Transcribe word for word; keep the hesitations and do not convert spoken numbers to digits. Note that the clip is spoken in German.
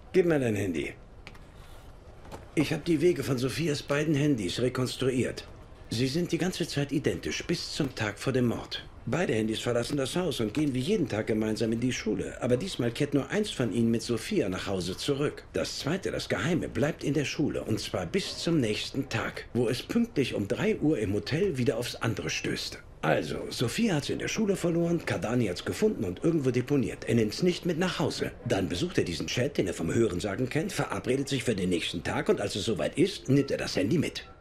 Gib mir dein Handy. Ich habe die Wege von Sophias beiden Handys rekonstruiert. Sie sind die ganze Zeit identisch, bis zum Tag vor dem Mord. Beide Handys verlassen das Haus und gehen wie jeden Tag gemeinsam in die Schule. Aber diesmal kehrt nur eins von ihnen mit Sophia nach Hause zurück. Das zweite, das Geheime, bleibt in der Schule. Und zwar bis zum nächsten Tag, wo es pünktlich um drei Uhr im Hotel wieder aufs andere stößt. Also, Sophia hat es in der Schule verloren, Cardani hat es gefunden und irgendwo deponiert. Er nimmt es nicht mit nach Hause. Dann besucht er diesen Chat, den er vom Hörensagen kennt, verabredet sich für den nächsten Tag und als es soweit ist, nimmt er das Handy mit.